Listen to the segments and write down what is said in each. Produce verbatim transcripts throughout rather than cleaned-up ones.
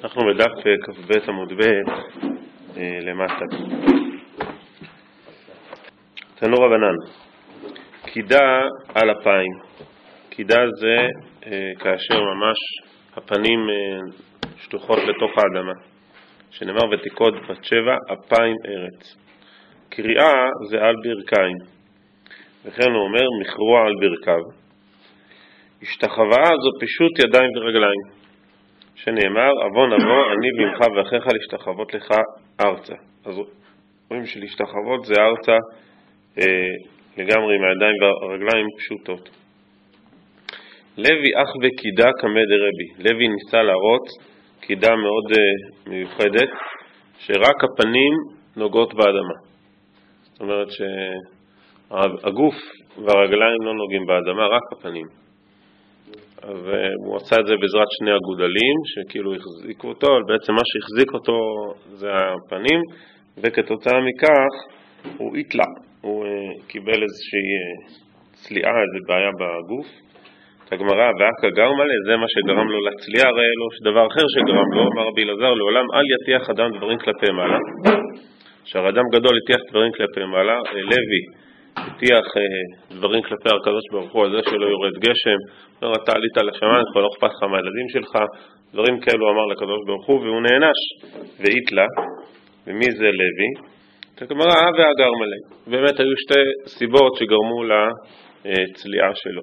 אנחנו בדף כ"ב עמוד ב' למטה. תנו רבנן, קידה על אפיים. קידה זה כאשר ממש הפנים שטוחות לתוך האדמה, שנאמר ותיקוד בת שבע אפיים ארץ. קריאה זה על ברכיים, וכן הוא אומר מכרוע על ברכיו. השתחוואה זו פשוט ידיים ורגליים, שנאמר אבון אבוא אני ממך ואחיך להשתחוות לך ארצה. אז רואים שלהשתחוות זה ארצה אה, לגמרי עם הידיים והרגליים פשוטות. לוי אח וקידה כמד רבי. לוי ניסה להראות קידה מאוד אה, מיוחדת, שרק הפנים נוגעות באדמה. זאת אומרת שהגוף והרגליים לא נוגעים באדמה, רק הפנים. והוא עשה את זה בעזרת שני הגודלים שכאילו החזיקו אותו, אבל בעצם מה שהחזיק אותו זה הפנים, וכתוצאה מכך הוא התלה, הוא uh, קיבל איזושהי uh, צליעה, איזו בעיה בגוף. את הגמרא והקה גרמה לה, זה מה שגרם לו לצליעה, הרי לא שדבר אחר שגרם לו, אמר רבי אלעזר לעולם אל יטיח אדם דברים כלפי מעלה. שהאדם גדול יטיח דברים כלפי מעלה, לוי הטיח דברים כלפי הקדוש ברוך הוא, על זה שלא יורד גשם, אומר אתה עלית לשמיים, כבר לא אכפת לך מהילדים שלך, דברים כאלו אמר לקדוש ברוך הוא, והוא נענש והתלה. ומי זה לוי? הגמרא והגר מלא. באמת היו שתי סיבות שגרמו לצליעה שלו.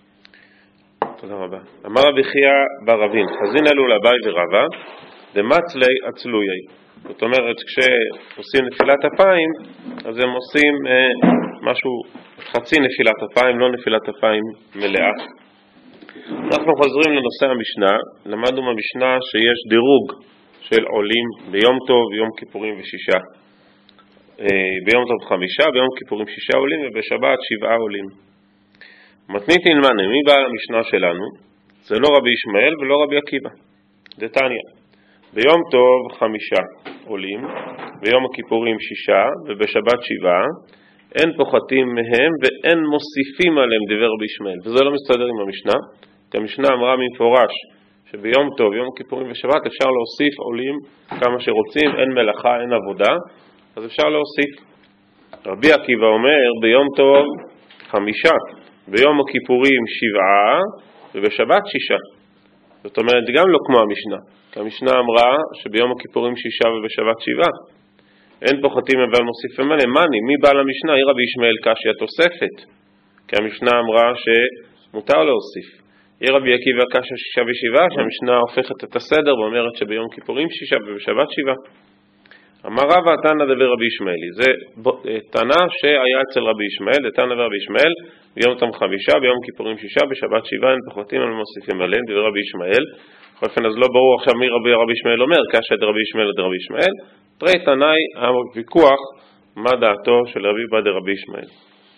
תודה רבה. אמר רבי חייא בר אבין, חזין אלו לבית ורבה דמצלי עצלויי. זאת אומרת, כשעושים נפילת אפיים, אז הם עושים אה, משהו, חצי נפילת אפיים, לא נפילת אפיים מלאה. אנחנו חוזרים לנושא המשנה. למדנו במשנה שיש דירוג של עולים ביום טוב, יום כיפורים ושישה. אה, ביום טוב חמישה, ביום כיפורים שישה עולים, ובשבת שבעה עולים. מתנית נלמנה, מי בעל המשנה שלנו? זה לא רבי ישמעאל ולא רבי עקיבא. דתניא. ביום טוב חמישה עולים, ביום הכיפורים שישה, ובשבת שבעה, אין פוחתים מהם ואין מוסיפים עליהם דבר רבי ישמעאל. וזה לא מסתדר עם המשנה, כי המשנה אמרה במפורש שביום טוב, יום הכיפורים ושבת אפשר להוסיף עולים כמה שרוצים, אין מלאכה, אין עבודה, אז אפשר להוסיף. רבי עקיבא אומר ביום טוב חמישה, ביום הכיפורים שבעה, ובשבת שישה. זאת אומרת, גם לא כמו המשנה. כי המשנה אמרה שביום הכיפורים שישה ובשבת שבעה. אין פוחתים אבל מוסיפים עליהם. מני, מי בעל המשנה? היא רבי ישמעאל קשיא התוספת. כי המשנה אמרה שמותר להוסיף. היא רבי עקיבא קשיא שישה ושבעה, שהמשנה הופכת את הסדר ואומרת שביום כיפורים שישה ובשבת שבעה. אמר רבא תנא דבר רבי ישמעאלי. זה תנא שהיה אצל רבי ישמעאל, תנא דבר רבי ישמעאל, ביום טוב חמישה, ביום כיפורים שישה, בשבת שבעה, אין פוחתים אבל מוסיפים עליהם, דבר רבי ישמעאל. בכל אופן, אז לא ברור עכשיו מי רבי רבי ישמעאל אומר, קשיא דרבי ישמעאל לדרבי ישמעאל. תראי תנאי הוויכוח מה דעתו של רבי בא דרבי ישמעאל.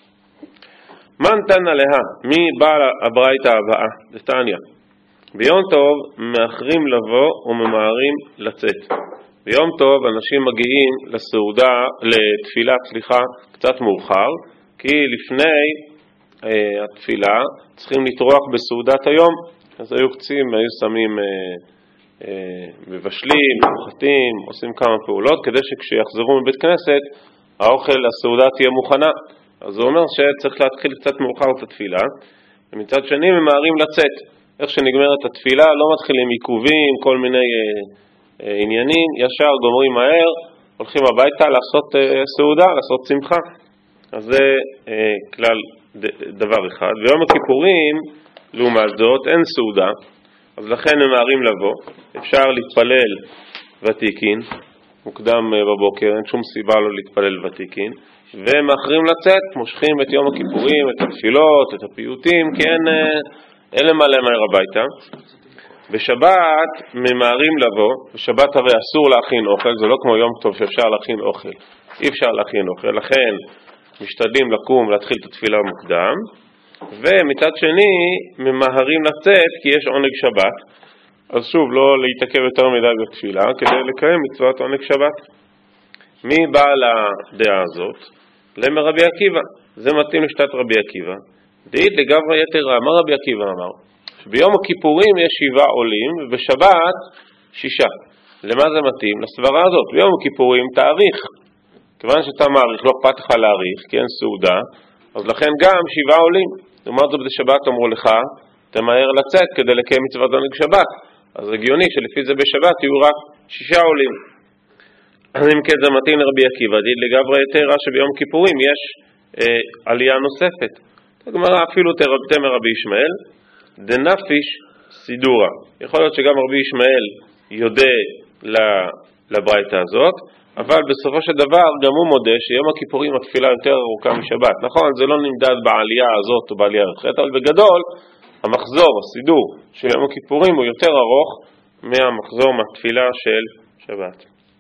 מן תנא לה, מי בעל הברייתא הבאה? דתניא. ביום טוב מאחרים לבוא וממהרים לצאת. ביום טוב אנשים מגיעים לסעודה, לתפילה, סליחה, קצת מאוחר, כי לפני אה, התפילה צריכים לטרוח בסעודת היום. אז היו קצים, היו שמים אה, אה, מבשלים, מוחתים, עושים כמה פעולות, כדי שכשיחזרו מבית כנסת, האוכל, הסעודה תהיה מוכנה. אז זה אומר שצריך להתחיל קצת מאוחר את התפילה, ומצד שני ממהרים לצאת. איך שנגמרת התפילה, לא מתחילים עיכובים, כל מיני אה, אה, עניינים, ישר גומרים מהר, הולכים הביתה לעשות אה, סעודה, לעשות שמחה. אז זה אה, כלל ד- דבר אחד. ויום הכיפורים, לעומת זאת, אין סעודה, אז לכן ממהרים לבוא. אפשר להתפלל ותיקין, מוקדם בבוקר, אין שום סיבה לא להתפלל ותיקין, ומאחרים לצאת, מושכים את יום הכיפורים, את התפילות, את הפיוטים, כי אין, אין למלא מהר הביתה. בשבת ממהרים לבוא, בשבת הרי אסור להכין אוכל, זה לא כמו יום טוב שאפשר להכין אוכל, אי אפשר להכין אוכל, לכן משתדלים לקום, להתחיל את התפילה מוקדם, ומצד שני ממהרים לצאת כי יש עונג שבת, אז שוב לא להתעכב יותר מדי בתפילה כדי לקיים מצוות עונג שבת. מי בעל הדעה הזאת? למר רבי עקיבא. זה מתאים לשתת רבי עקיבא. דאית לגברא יתרה. מה רבי עקיבא אמר? שביום הכיפורים יש שבעה עולים ובשבת שישה. למה זה מתאים? לסברה הזאת. ביום הכיפורים תאריך. כיוון שאתה מעריך, לא אכפת לך להאריך, כי אין סעודה, אז לכן גם שבעה עולים. לעומת זאת בשבת אמרו לך, תמהר לצאת כדי לקיים מצוות עונג שבת. אז הגיוני שלפי זה בשבת יהיו רק שישה עולים. אז אם כן זה מתאים לרבי עקיבא, דיד לגברי יתרה שביום כיפורים יש אה, עלייה נוספת. הגמרא אפילו תרבתם רבי ישמעאל, דנפיש סידורה. יכול להיות שגם רבי ישמעאל יודע לברייתא הזאת, אבל בסופו של דבר גם הוא מודה שיום הכיפורים התפילה יותר ארוכה משבת. נכון, זה לא נמדד בעלייה הזאת או בעלייה אחרת, אבל בגדול המחזור, הסידור של יום הכיפורים הוא יותר ארוך מהמחזור מהתפילה של שבת.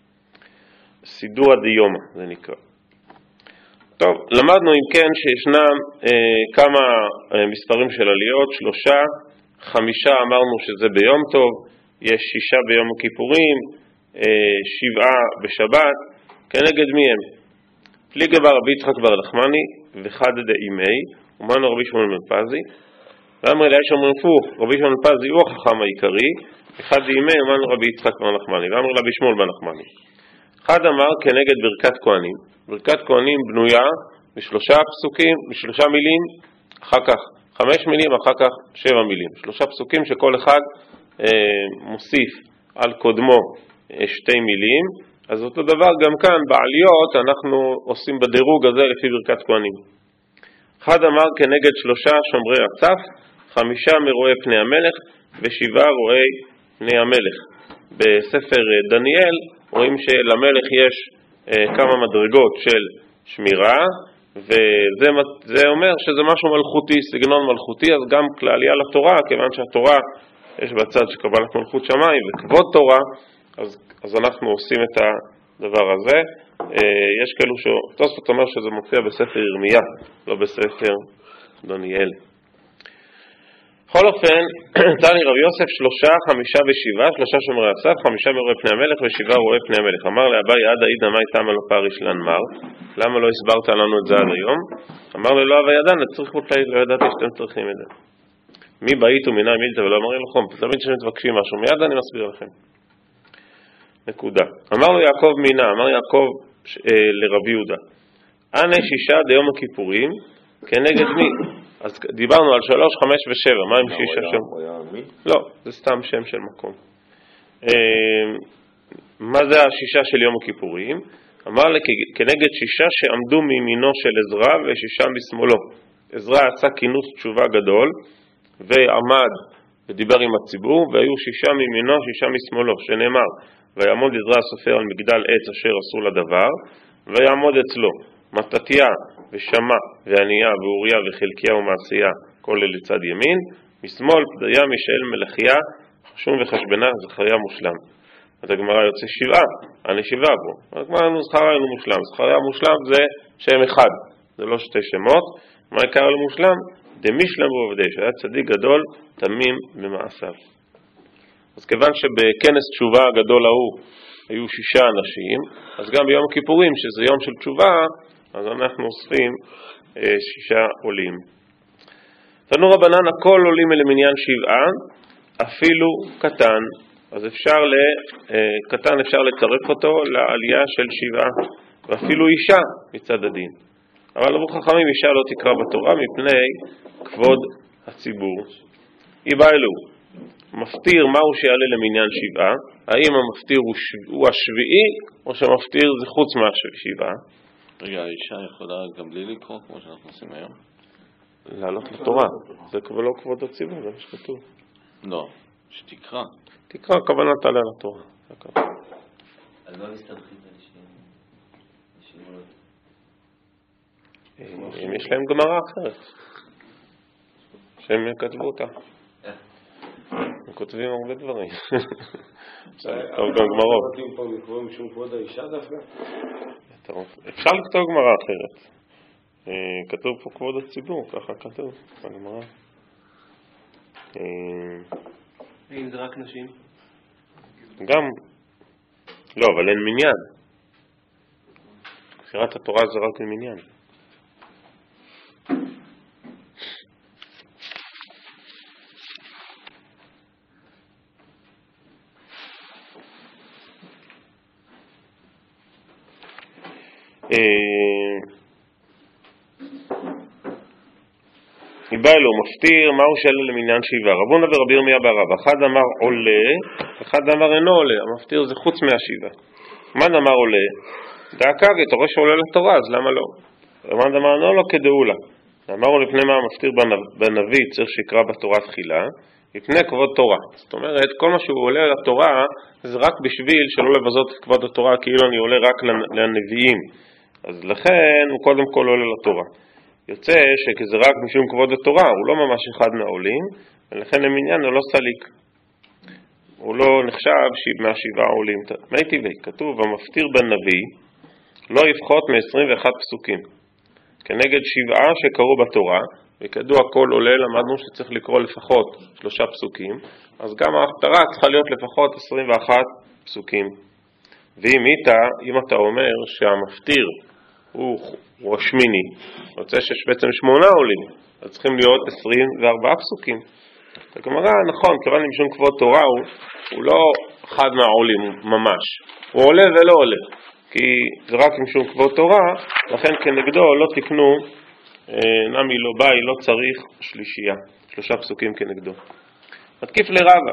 סידור הדיומה זה נקרא. טוב, למדנו אם כן שישנם אה, כמה אה, מספרים של עליות, שלושה, חמישה אמרנו שזה ביום טוב, יש שישה ביום הכיפורים, אה, שבעה בשבת, כנגד מי הם? פליגי בר רבי יצחק בר לחמני וחד דאימי, ומנו רבי שמואל מרפזי, ואמר אלי שאומרים פוך, רבי שמואל מרפזי הוא החכם העיקרי, וחד דאימי ומנו רבי יצחק בר לחמני, ואמר רבי שמואל בר לחמני. אחד אמר כנגד ברכת כהנים, ברכת כהנים בנויה בשלושה פסוקים, בשלושה מילים, אחר כך חמש מילים, אחר כך שבע מילים. שלושה פסוקים שכל אחד אה, מוסיף על קודמו אה, שתי מילים, אז אותו דבר גם כאן בעליות אנחנו עושים בדירוג הזה לפי ברכת כהנים. אחד אמר כנגד שלושה שומרי הצף, חמישה מרואי פני המלך ושבעה רואי פני המלך. בספר דניאל רואים שלמלך יש אה, כמה מדרגות של שמירה, וזה אומר שזה משהו מלכותי, סגנון מלכותי, אז גם כלליה לתורה, כיוון שהתורה יש בצד שקבלת מלכות שמיים וכבוד תורה, אז, אז אנחנו עושים את הדבר הזה. אה, יש כאלו שתוספות אומר שזה מופיע בספר ירמיה, לא בספר דניאל. בכל אופן, תני רבי יוסף שלושה, חמישה ושבעה, שלושה שומרי הצף, חמישה מרואי פני המלך ושבעה רואי פני המלך. אמר לאביי עדה עידא מאי תמה לא פריש לנמר, למה לא הסברת לנו את זה עד היום? אמר לו לא אביי ידע, נצריך אותי, לא ידעתי שאתם צריכים את זה. מי בעית ומינה מילתא ולא אמר לכם, תמיד שמתבקשים משהו, מיד אני מסביר לכם. נקודה. אמר לו יעקב מינה, אמר יעקב אה, לרבי יהודה, אנה שישה דיום הכיפורים כנגד מי? אז דיברנו על שלוש, חמש ושבע, מה עם שישה שם? לא, זה סתם שם של מקום. מה זה השישה של יום הכיפורים? אמר לי כנגד שישה שעמדו מימינו של עזרא ושישה משמאלו. עזרא עשה כינוס תשובה גדול ועמד ודיבר עם הציבור, והיו שישה מימינו, שישה משמאלו, שנאמר ויעמוד עזרא הסופר על מגדל עץ אשר עשו לדבר, ויעמוד אצלו מתתיה ושמה ועניה ואוריה וחלקיה ומעשיה כל אלה לצד ימין, משמאל פדיה מישאל מלאכיה חשום וחשבנה זכריה מושלם. אז הגמרא יוצא שבעה, אני שבעה פה. הגמרא לנו זכריה לא מושלם. זכריה מושלם זה שם אחד, זה לא שתי שמות. מה יקרה למושלם? דמישלם ועובדי, שהיה צדיק גדול, תמים במעשיו. אז כיוון שבכנס תשובה הגדול ההוא היו שישה אנשים, אז גם ביום הכיפורים, שזה יום של תשובה, אז אנחנו אוספים אה, שישה עולים. תנו רבנן, הכל עולים אל מניין שבעה, אפילו קטן. אז אפשר ל, אה, קטן אפשר לצרף אותו לעלייה של שבעה, ואפילו אישה מצד הדין. אבל אמרו חכמים, אישה לא תקרא בתורה מפני כבוד הציבור. איבאלו, מפטיר מהו שיעלה למניין שבעה? האם המפטיר הוא, שב... הוא השביעי, או שהמפטיר זה חוץ מהשבעה? רגע, האישה יכולה גם בלי לקרוא, כמו שאנחנו עושים היום? לעלות לתורה, זה לא כבוד הציבור, זה מה שכתוב. לא, שתקרא. תקרא, הכוונה תעלה לתורה. אז לא מסתבכים לשיעור. אם יש להם גמרא אחרת, שהם כתבו אותה. הם כותבים הרבה דברים. טוב, גם גמרות. אפשר לכתוב גמרא אחרת. כתוב פה כבוד הציבור, ככה כתוב בגמרא. אם זה רק נשים? גם. לא, אבל אין מניין. קריאת התורה זה רק למניין. בא לו מפטיר, מהו שאלה למניין שבעה? רבונה ורבי ירמיה ברב, אחד אמר עולה, אחד אמר אינו עולה, המפטיר זה חוץ מהשבעה. אחד אמר עולה, דאקרי, אתה רואה שעולה לתורה, אז למה לא? אחד אמר אינו לא כדאולה. אמרו לפני מה המפטיר בנביא צריך שיקרא בתורה תחילה, לפני כבוד תורה. זאת אומרת, כל מה שהוא עולה לתורה זה רק בשביל שלא לבזות את כבוד התורה, כאילו אני עולה רק לנביאים. אז לכן הוא קודם כל עולה לתורה. יוצא שכזה רק משום כבוד התורה, הוא לא ממש אחד מהעולים, ולכן למניין הוא לא סליק. הוא לא נחשב מהשבעה עולים. מי טבעי? כתוב, המפטיר בנביא לא יפחות מ-עשרים ואחד פסוקים. כנגד שבעה שקראו בתורה, וכדוע כל עולה למדנו שצריך לקרוא לפחות שלושה פסוקים, אז גם ההפטרה צריכה להיות לפחות עשרים ואחד פסוקים. ואם איתה, אם אתה אומר שהמפטיר הוא, הוא השמיני, רוצה שיש בעצם שמונה עולים, אז צריכים להיות עשרים וארבעה פסוקים. הגמרא, נכון, כיוון משום כבוד תורה הוא, הוא לא אחד מהעולים ממש, הוא עולה ולא עולה, כי זה רק משום כבוד תורה, לכן כנגדו לא תקנו, נמי לא ביי, לא צריך שלישייה, שלושה פסוקים כנגדו. מתקיף לרבה.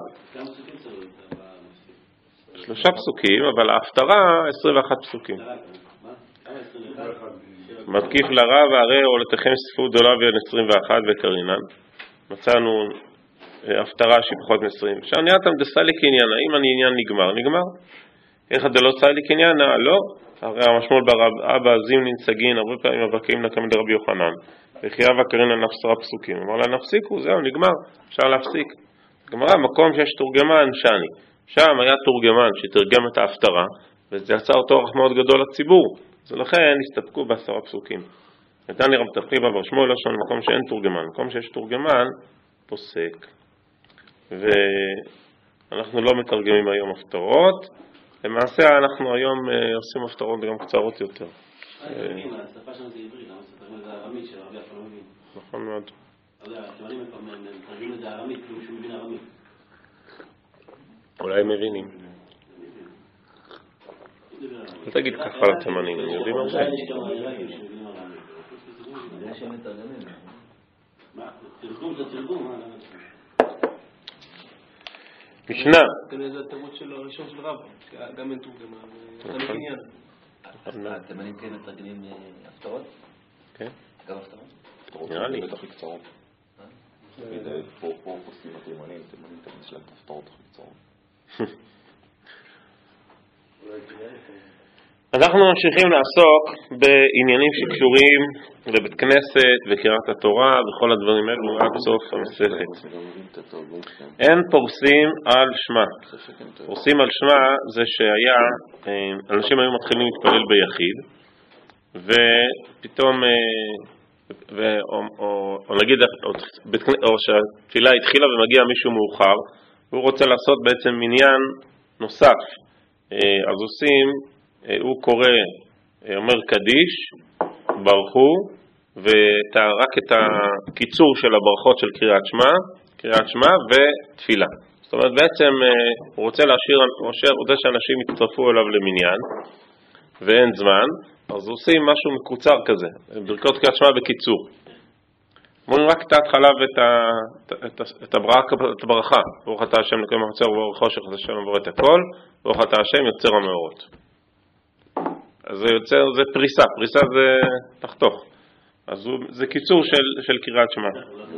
שלושה פסוקים, אבל ההפטרה עשרים ואחד פסוקים. מתקיף לרבה, הרי עולתכם ספרו דולה ואין עשרים ואחת וקרינן. מצאנו הפטרה שהיא פחות מ-עשרים. עכשיו נהייתם דסלי קניין, האם אני עניין נגמר? נגמר. איך דלא סלי קניין? לא. הרי המשמעות ברב אבא זימנין סגין, הרבה פעמים מבקים נקם דרבי יוחנן. וחייב הקרינן עשרה פסוקים. אמר לה נפסיקו, זהו, נגמר. אפשר להפסיק. גמרא, מקום שיש תורגמן שני. שם היה תורגמן שתרגם את ההפטרה, וזה יצר תורך מאוד גדול לציבור. אז לכן הסתפקו בעשרה פסוקים. נתן לי רב תחליבה בר שמואל לשון מקום שאין תורגמן. מקום שיש תורגמן, פוסק. ואנחנו לא מתרגמים היום הפטרות. למעשה אנחנו היום עושים הפטרות גם קצרות יותר. השפה שלנו זה עברית, למה שתרגמים את זה ארמית של רבי אף לא מבין? נכון מאוד. לא יודע, התימנים מתרגמים את זה ארמית, כאילו שהוא מבין ארמית. אולי הם מבינים. אל תגיד ככה על התימנים, הם יודעים הרבה. יש גם עיראקים שמבינים ארמית. זה שהם מתרגמים. מה? תרגום זה תרגום, מה? משנה. כנראה זה התירוץ של הראשון של רב, גם אין תורגמה, אתה מקניין. התימנים כן מתרגמים הפטרות? כן. גם הפטרות? נראה לי. בטח לקצרות. פה עושים התימנים, תימנים תמיד שלהם את הפטרות הכי קצרות. אנחנו ממשיכים לעסוק בעניינים שקשורים לבית כנסת וקריאת התורה וכל הדברים האלו עד סוף המסכת. אין פורסים על שמה. פורסים על שמה זה שהיה, אנשים היו מתחילים להתפלל ביחיד, ופתאום, ו, או, או, או נגיד, או, או שהתפילה התחילה ומגיע מישהו מאוחר, והוא רוצה לעשות בעצם מניין נוסף. אז עושים, הוא קורא, אומר קדיש, ברכו, ורק את הקיצור של הברכות של קריאת שמע, קריאת שמע ותפילה. זאת אומרת, בעצם הוא רוצה להשאיר, הוא רוצה שאנשים יצטרפו אליו למניין, ואין זמן, אז עושים משהו מקוצר כזה, ברכות קריאת שמע בקיצור. אומרים רק את ההתחלה ואת ה, את, את, הברכה, את הברכה. ברוך אתה השם לקיים החצר וברוך חושך את השם עבור את הכל, ברוך אתה השם יוצר המאורות. אז זה יוצר, זה פריסה, פריסה זה תחתוך. אז הוא, זה קיצור של, של קריאת שמע.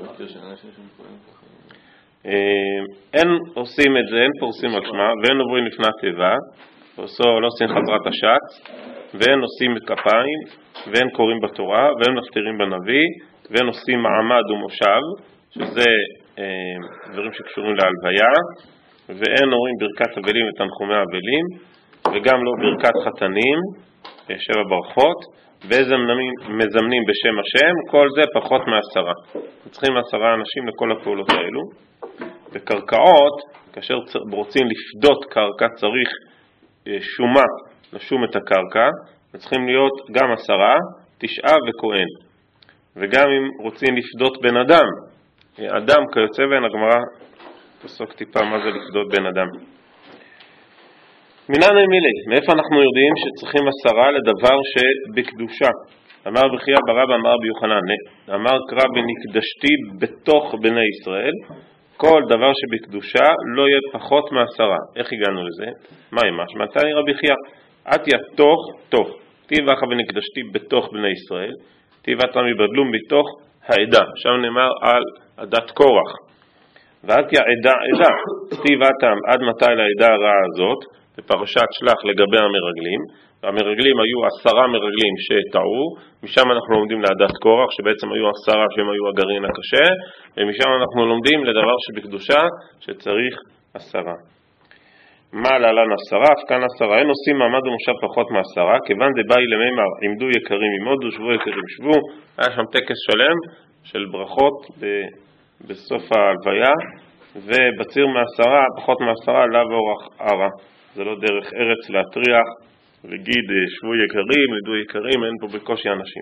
אין עושים את זה, אין פורסים על שמע, ואין עוברים לפני תיבה, לא עושים חזרת השץ, ואין עושים כפיים, ואין קוראים בתורה, ואין מפטירים בנביא, ואין עושים מעמד ומושב, שזה אה, דברים שקשורים להלוויה, ואין אומרים ברכת אבלים ותנחומי אבלים, וגם לא ברכת חתנים, שבע ברכות, ואיזה מזמנים בשם השם, כל זה פחות מעשרה. צריכים עשרה אנשים לכל הפעולות האלו. בקרקעות, כאשר רוצים לפדות קרקע, צריך שומה לשום את הקרקע, צריכים להיות גם עשרה, תשעה וכהן. וגם אם רוצים לפדות בן אדם, אדם כיוצא בן, הגמרא תעסוק טיפה מה זה לפדות בן אדם. מינן מילי, מאיפה אנחנו יודעים שצריכים עשרה לדבר שבקדושה? אמר בחייא ברבא אמר ביוחנן, אמר קרא ונקדשתי בתוך בני ישראל, כל דבר שבקדושה לא יהיה פחות מעשרה. איך הגענו לזה? מה עם משמע? תני רבי חייא, עתיה תוך תוך, טיב אחא ונקדשתי בתוך בני ישראל, טיב עתה מבדלום בתוך העדה, שם נאמר על עדת קורח, ועתיה עדה עדה, טיב עתה עד מתי לעדה הרעה הזאת, בפרשת שלח לגבי המרגלים, והמרגלים היו עשרה מרגלים שטעו, משם אנחנו לומדים לעדת קורח, שבעצם היו עשרה שהם היו הגרעין הקשה, ומשם אנחנו לומדים לדבר שבקדושה שצריך עשרה. מה להלן עשרה? אף כאן עשרה, אין עושים מעמד ומושב פחות מעשרה, כיוון דבאי למימר, עמדו יקרים עמודו, שבו יקרים שבו, היה שם טקס שלם של ברכות ב- בסוף ההלוויה, ובציר מעשרה, פחות מעשרה, לאו אורח ערה. זה לא דרך ארץ להטריח, להגיד שבו יקרים, לידו יקרים, אין פה בקושי אנשים.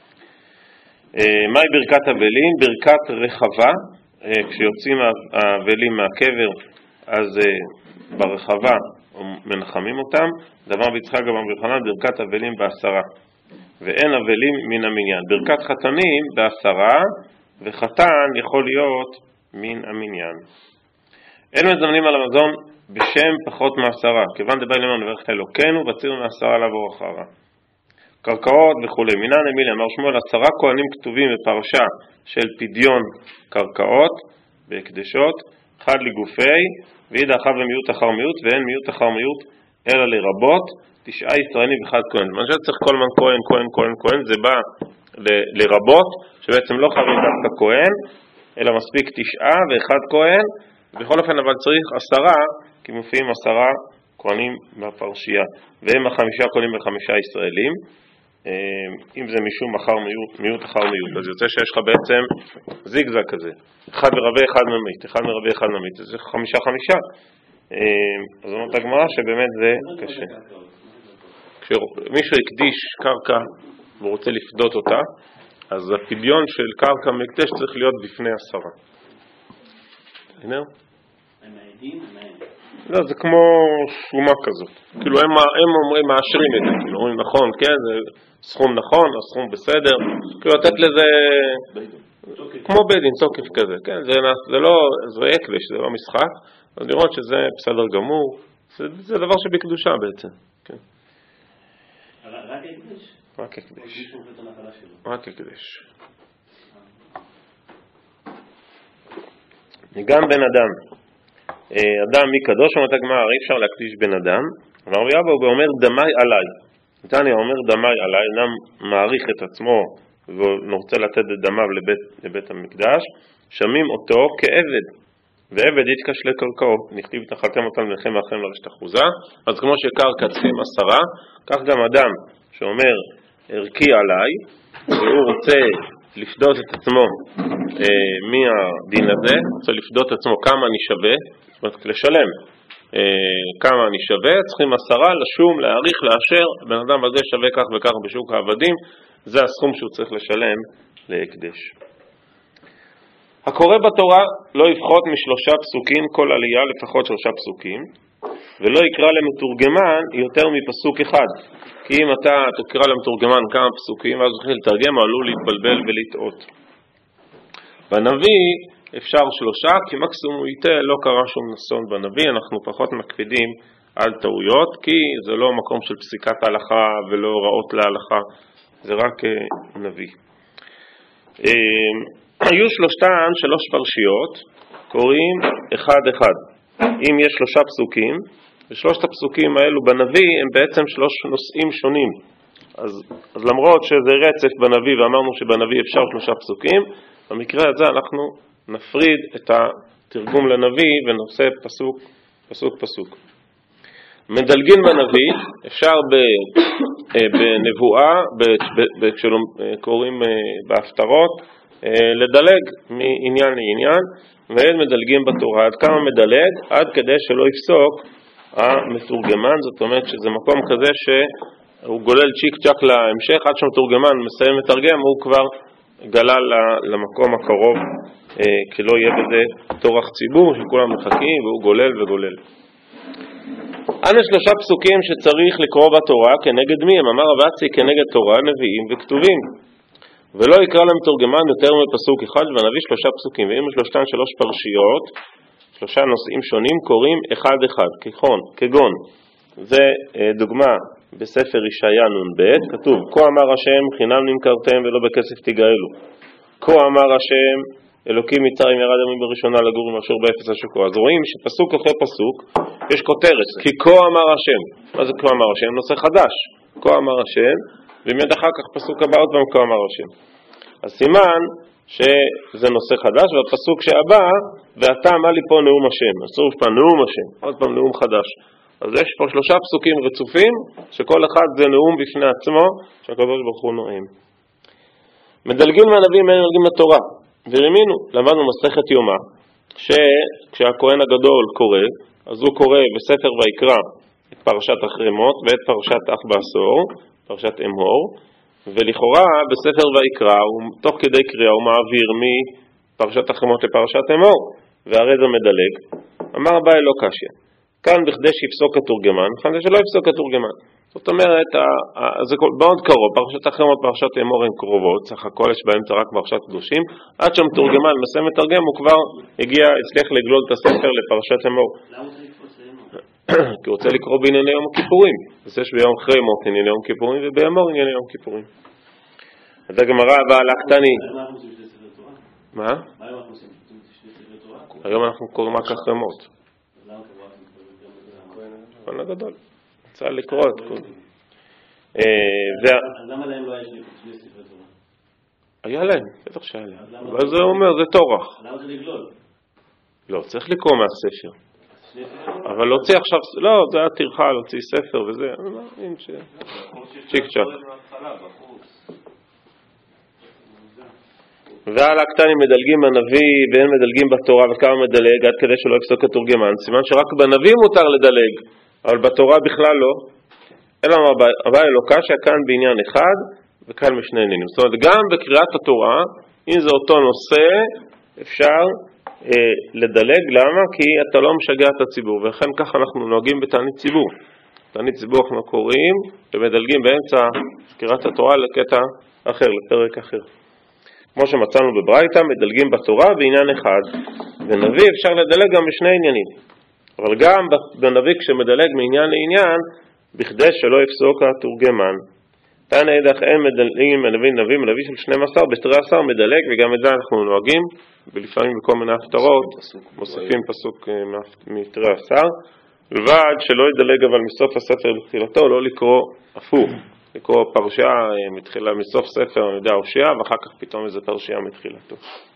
מהי ברכת אבלים? ברכת רחבה, כשיוצאים האבלים מהקבר, אז ברחבה מנחמים אותם. דבר ביצחק גם ברכנן, ברכת אבלים בעשרה, ואין אבלים מן המניין. ברכת חתנים בעשרה, וחתן יכול להיות מן המניין. אין מזמנים על המזון בשם פחות מעשרה, כיוון דבאי למימר נברך אלוקינו, בציר מעשרה לעבור אחרה. קרקעות וכו'. מינן אמילי, אמר שמואל, עשרה כהנים כתובים בפרשה של פדיון קרקעות בהקדשות, אחד לגופי, וידע אחר ומיעוט אחר מיעוט, ואין מיעוט אחר מיעוט אלא לרבות, תשעה ישראלים ואחד כהן. מה שצריך כל מן כהן, כהן, כהן, כהן, זה בא ל- לרבות, שבעצם לא חייבים דווקא כהן, אלא מספיק תשעה ואחד כהן, בכל אופן אבל צריך עשרה, כי מופיעים עשרה כהנים בפרשייה, והם החמישה כהנים וחמישה ישראלים. אם זה משום אחר מיעוט, מיעוט אחר מיעוט, אז יוצא שיש לך בעצם זיגזג כזה, אחד מרבה אחד ממית, אחד מרבה אחד ממית, זה חמישה חמישה. אז אומרת הגמרא שבאמת זה קשה. כשמישהו הקדיש קרקע והוא רוצה לפדות אותה, אז הפדיון של קרקע מקדש צריך להיות בפני עשרה. הנה? הם העדים, הם העדים. לא, זה כמו שומה כזאת. כאילו הם, הם אומרים, מאשרים את זה, כאילו אומרים נכון, כן, זה סכום נכון, הסכום בסדר, כאילו לתת לזה כמו בדין, תוקף כזה, כן, זה, זה לא, זה הקדש, זה לא משחק, אז לראות שזה בסדר גמור, זה, זה דבר שבקדושה בעצם, כן. רק הקדש? רק הקדש. רק הקדש. גם בן אדם. אדם מי קדוש, אומרת הגמרא, אי אפשר להקדיש בן אדם, אבל רבי אבא הוא אומר דמי עליי. נתניה אומר דמי עליי, אדם מעריך את עצמו ורוצה לתת את דמיו לבית, לבית המקדש, שמים אותו כעבד, ועבד יתקש לקרקעו, נכתיב תחלתם אותם לכם ואחרים לרשת אחוזה. אז כמו שקרקע צריכים עשרה, כך גם אדם שאומר ערכי עליי, והוא רוצה לפדות את עצמו אה, מהדין הזה, רוצה לפדות את עצמו כמה אני שווה, זאת אומרת לשלם אה, כמה אני שווה, צריכים עשרה לשום, להעריך, לאשר, בן אדם הזה שווה כך וכך בשוק העבדים, זה הסכום שהוא צריך לשלם להקדש. הקורא בתורה לא יפחות משלושה פסוקים, כל עלייה לפחות שלושה פסוקים, ולא יקרא למתורגמן יותר מפסוק אחד. כי אם אתה תקרא למתורגמן כמה פסוקים, ואז הוא לתרגם, הוא עלול להתבלבל ולטעות. בנביא אפשר שלושה, כי מקסימום הוא ייתה, לא קרה שום נסון בנביא, אנחנו פחות מקפידים על טעויות, כי זה לא מקום של פסיקת ההלכה ולא הוראות להלכה, זה רק נביא. היו שלושתן שלוש פרשיות, קוראים אחד אחד. אם יש שלושה פסוקים, ושלושת הפסוקים האלו בנביא הם בעצם שלוש נושאים שונים. אז, אז למרות שזה רצף בנביא ואמרנו שבנביא אפשר שלושה פסוקים, במקרה הזה אנחנו נפריד את התרגום לנביא ונושא פסוק פסוק פסוק. מדלגין בנביא אפשר בנבואה, כשקוראים בהפטרות, לדלג מעניין לעניין, ואין מדלגים בתורה. עד כמה מדלג? עד כדי שלא יפסוק המתורגמן, זאת אומרת שזה מקום כזה שהוא גולל צ'יק צ'ק להמשך, עד שהמתורגמן מסיים לתרגם, הוא כבר גלה למקום הקרוב, כי לא יהיה בזה תורך ציבור שכולם מחכים, והוא גולל וגולל. אנה שלושה פסוקים שצריך לקרוא בתורה כנגד מי? הם אמר רבצי כנגד תורה, נביאים וכתובים. ולא יקרא להם תורגמן יותר מפסוק אחד, ונביא שלושה פסוקים, ואם שלושתן שלוש פרשיות, שלושה נושאים שונים, קוראים אחד אחד, כגון, כגון. זה דוגמה בספר ישעיה נון ב', כתוב, כה אמר השם חינם נמכרתם ולא בכסף תגאלו. כה אמר השם אלוקים מצרים ירד עמי בראשונה לגור עם אשר באפס השוקו. אז רואים שפסוק אחרי פסוק יש כותרת, כי כה אמר השם. מה זה כה אמר השם? נושא חדש. כה אמר השם, ומיד אחר כך פסוק הבא עוד פעם כה אמר השם. אז סימן שזה נושא חדש, והפסוק שהבא, ואתה אמר לי פה נאום השם. אז פעם נאום השם, עוד פעם נאום חדש. אז יש פה שלושה פסוקים רצופים, שכל אחד זה נאום בפני עצמו, שהקדוש ברוך הוא נואם. מדלגים מהנביאים אין מדלגים בתורה. ורימינו, למדנו מסכת יומא, שכשהכהן הגדול קורא, אז הוא קורא בספר ויקרא את פרשת החרמות ואת פרשת אח בעשור, פרשת אמור, ולכאורה בספר ויקרא, הוא, תוך כדי קריאה הוא מעביר מפרשת החרמות לפרשת אמור, והרי זה מדלג. אמר הבא אלו קשיא, כאן בכדי שיפסוק התורגמן, כאן זה שלא יפסוק התורגמן. זאת אומרת, זה מאוד קרוב, פרשת החרמות ופרשת אמור הן קרובות, סך הכל יש באמצע רק פרשת קדושים, עד שהמתורגמן מסיים לתרגם, הוא כבר הגיע, הצליח לגלול את הספר לפרשת אמור. למה הוא צריך לקפוץ לאמור? כי הוא רוצה לקרוא בענייני יום הכיפורים. אז יש ביום חרמות ענייני יום הכיפורים, ובאמור ענייני יום הכיפורים. אז הגמרא הבאה לקטני. מה אנחנו עושים שתי ספרי תורה? מה? מה היום אנחנו עושים שתי ספרי תורה? היום אנחנו קוראים רק החרמות. למה כבר אנחנו קוראים גם הכהן הגדול. צריך לקרוא את כל. אז למה להם לא היה שני ספרי תורה? היה להם, בטח שהיה להם. אבל זה אומר, זה תורח. למה זה לגלול? לא, צריך לקרוא מהספר. אבל להוציא עכשיו, לא, זה היה טרחה, להוציא ספר וזה, לא, אם ש... צ'יק צ'ק. ועל הקטנים מדלגים בנביא ואין מדלגים בתורה, וכמה מדלג עד כדי שלא יפסוק התורגמן. סימן שרק בנביא מותר לדלג, אבל בתורה בכלל לא. אלא הבא אלוקה שכאן בעניין אחד וכאן משני עניינים. זאת אומרת, גם בקריאת התורה, אם זה אותו נושא, אפשר אה, לדלג. למה? כי אתה לא משגע את הציבור, ולכן ככה אנחנו נוהגים בתענית ציבור. תענית ציבור אנחנו קוראים ומדלגים באמצע קריאת התורה לקטע אחר, לפרק אחר. כמו שמצאנו בברייתא, מדלגים בתורה בעניין אחד. בנביא אפשר לדלג גם בשני עניינים. אבל גם בנביא כשמדלג מעניין לעניין, בכדי שלא יפסוק התורגמן. תנא אידך אין מדלגים מנביא נביא, מנביא של שנים עשר, בתרי עשר מדלג, וגם את זה אנחנו נוהגים, ולפעמים בכל מיני הפטרות, מוסיפים פסוק מתרי עשר, לבד שלא ידלג אבל מסוף הספר בתחילתו, לא לקרוא הפוך, לקרוא פרשיה מתחילה מסוף ספר, אני יודע, הושע, ואחר כך פתאום איזה פרשיה מתחילתו.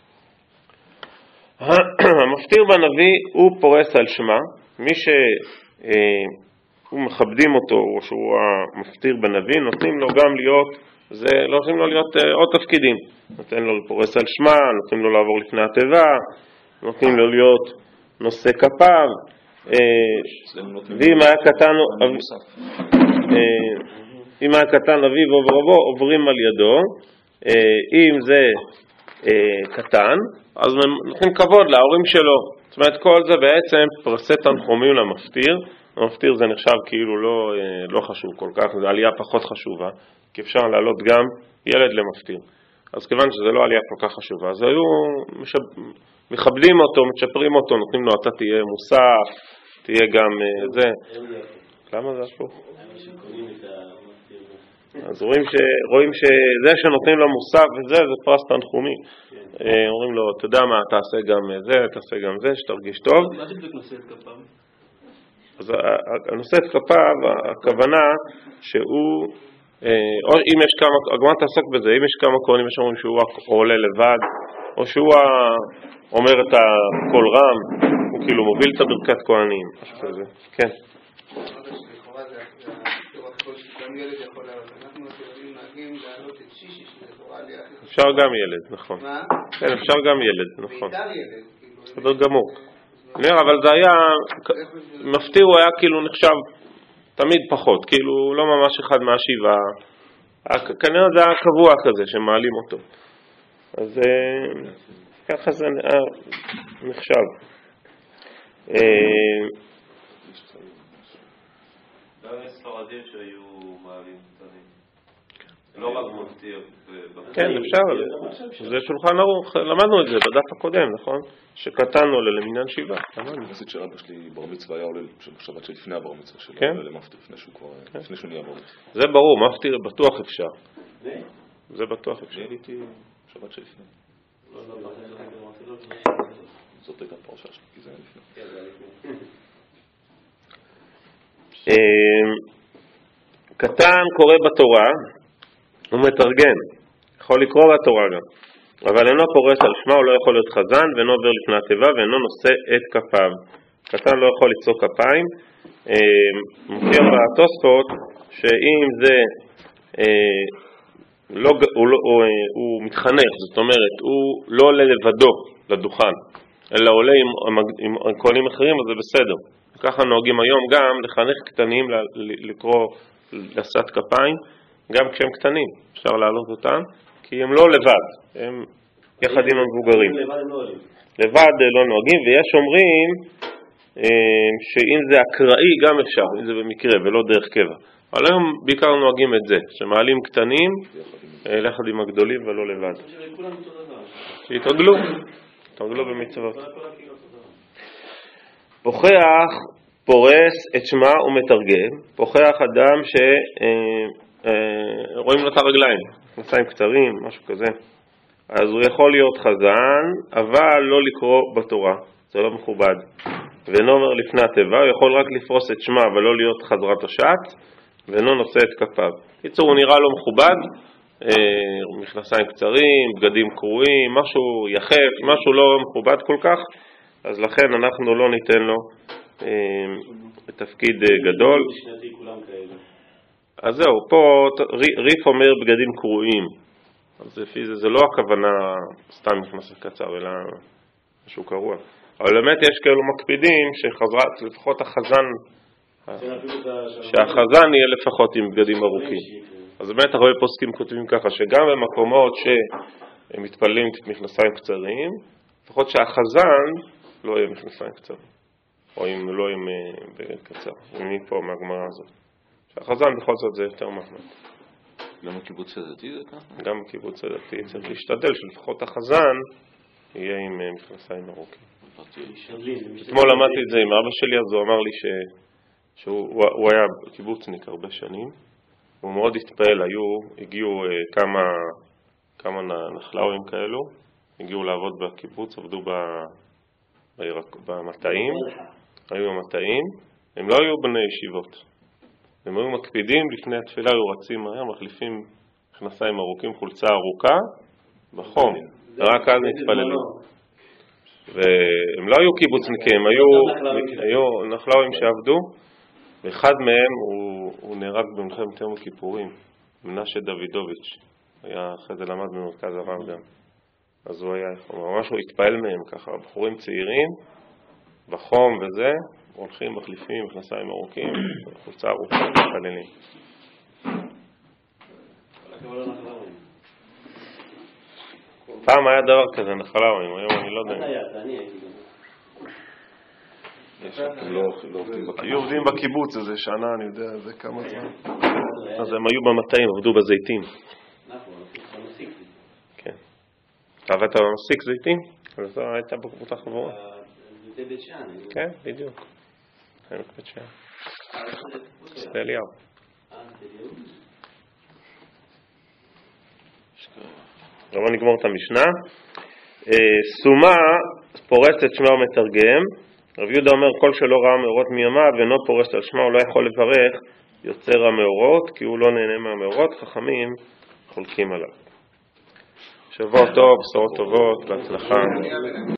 המפטיר בנביא הוא פורס על שמה, מי ש... הוא מכבדים אותו, או שהוא המפטיר בנביא, נותנים לו גם להיות, זה לא נותנים לו להיות אה, עוד תפקידים. נותנים לו לפורס על שמה, נותנים לו לעבור לפני התיבה, נותנים לו להיות נושא כפיו, אה, ואם היה קטן, אה, אם היה קטן אביו ורבו, עוברים על ידו, אה, אם זה אה, קטן, אז נותנים כבוד להורים שלו. זאת אומרת, כל זה בעצם פרסי תנחומים למפטיר, המפטיר זה נחשב כאילו לא, לא חשוב כל כך, זה עלייה פחות חשובה, כי אפשר להעלות גם ילד למפטיר. אז כיוון שזה לא עלייה כל כך חשובה, אז היו משב... מכבדים אותו, מצ'פרים אותו, נותנים לו, אתה תהיה מוסף, תהיה גם זה. למה זה הפוך? אז רואים, ש... רואים שזה שנותנים לו מוסף וזה, זה פרס תנחומי. אומרים לו, אתה יודע מה, תעשה גם זה, תעשה גם זה, שתרגיש טוב. מה זה בדיוק נושא את כפיו? אז הנושא את כפיו, הכוונה שהוא, או אם יש כמה, הגמרא תעסוק בזה, אם יש כמה כהנים שאומרים שהוא עולה לבד, או שהוא אומר את הקול רם, הוא כאילו מוביל את הברכת כהנים, משהו כזה, כן. לכאורה זה התיאור הקול שגם ילד יכול לעלות, אנחנו יכולים להגים לעלות את שישי, שזה לכאורה עלייה הכי חשובה. אפשר גם ילד, נכון. מה? כן, אפשר גם ילד, נכון. בעיקר ילד. בסדר גמור. נראה, אבל זה היה, מפטיר הוא היה כאילו נחשב תמיד פחות, כאילו לא ממש אחד מהשבעה, כנראה זה היה קבוע כזה שמעלים אותו, אז ככה זה נחשב. גם יש ספרדים שהיו מעלים קטנים. לא רק מפתיע. כן, אפשר. זה שולחן ערוך, למדנו את זה בדף הקודם, נכון? שקטן עולה למניין שבעה. אני חסיד שרבא שלי בר מצווה היה עולה בשבת שלפני הבר מצווה שלו, כן? למפתיר, לפני שהוא כבר, לפני שהוא נהיה בר מצווה. זה ברור, מפתיר בטוח אפשר. זה בטוח אפשר. אני הייתי שבת שלפני. זאת הייתה פרשה שלי, כי זה היה לפני. קטן קורא בתורה, הוא מתרגם, יכול לקרוא בתורה גם, אבל אינו פורס על שמה, הוא לא יכול להיות חזן, ואינו עובר לפני התיבה, ואינו נושא את כפיו. קטן לא יכול ליצור כפיים. מופיע בתוספות שאם זה לא, הוא, לא, הוא, הוא מתחנך, זאת אומרת, הוא לא עולה לבדו לדוכן, אלא עולה עם, עם, עם קולים אחרים, אז זה בסדר. ככה נוהגים היום גם לחנך קטנים לקרוא, לשאת כפיים, גם כשהם קטנים, אפשר להעלות אותם, כי הם לא לבד, הם יחד עם המבוגרים. לבד לא נוהגים, ויש אומרים שאם זה אקראי גם אפשר, אם זה במקרה ולא דרך קבע. אבל היום בעיקר נוהגים את זה, שמעלים קטנים יחד עם הגדולים ולא לבד. שיתרגלו, יתרגלו במצוות. פוחח פורס את שמה ומתרגם, פוחח אדם שרואים לו את הרגליים, מכנסיים קצרים, משהו כזה. אז הוא יכול להיות חזן, אבל לא לקרוא בתורה, זה לא מכובד. ואינו אומר לפני התיבה, הוא יכול רק לפרוס את שמה, אבל לא להיות חזרת השעת, ואינו נושא את כפיו. קיצור, הוא נראה לא מכובד, מכנסיים קצרים, בגדים קרועים, משהו יחף, משהו לא מכובד כל כך, אז לכן אנחנו לא ניתן לו תפקיד גדול. אז זהו, פה ריף אומר בגדים קרועים, אז לפי זה, זה לא הכוונה סתם מכנס קצר, אלא משהו קרוע. אבל באמת יש כאלו מקפידים שחזרת, לפחות החזן, שהחזן יהיה לפחות עם בגדים ארוכים. אז באמת הרבה פוסקים כותבים ככה, שגם במקומות שהם מתפללים את מכנסיים קצרים, לפחות שהחזן לא יהיה מכנסיים קצרים, או אם לא עם בגד קצר, מפה מהגמרא הזאת. שהחזן בכל זאת זה יותר מחמד. גם בקיבוץ הדתי זה ככה? גם בקיבוץ הדתי צריך להשתדל שלפחות החזן יהיה עם מכנסיים ארוכים. אתמול למדתי את זה עם אבא שלי, אז הוא אמר לי ש... שהוא הוא היה קיבוצניק הרבה שנים, הוא מאוד התפעל, היו, הגיעו כמה, כמה נחלאוים כאלו, הגיעו לעבוד בקיבוץ, עבדו ב... במטעים, היו במטעים, הם לא היו בני ישיבות, הם היו מקפידים, לפני התפילה היו רצים מהר, מחליפים מכנסיים ארוכים, חולצה ארוכה, בחום, רק אז נתפללו. והם לא היו קיבוצניקים, היו, היו נחלאוים שעבדו, ואחד מהם הוא, הוא נהרג במלחמת יום הכיפורים, מנשה דוידוביץ', היה אחרי זה למד במרכז הרב גם. אז הוא היה, ממש הוא התפעל מהם ככה, בחורים צעירים, בחום וזה, הולכים, מחליפים, מכנסיים ארוכים, חולצה ארוכה, מתפללים. פעם היה דבר כזה, נחלאוים, היום אני לא יודע. היו עובדים בקיבוץ איזה שנה, אני יודע, זה כמה זמן. אז הם היו במטעים, עבדו בזיתים. כן. עבדת במסיק זיתים? אז זו הייתה בקבוצה חברה. זה בית שאן. כן, בדיוק. עמק בית שאן. שדה אליהו. בואו נגמור את המשנה. סומה פורסת שמה ומתרגם. רב יהודה אומר, כל שלא ראה מאורות מימיו ואינו פורס על שמה, הוא לא יכול לברך יוצר המאורות, כי הוא לא נהנה מהמאורות. חכמים חולקים עליו. שבוע טוב, בשורות טובות, בהצלחה.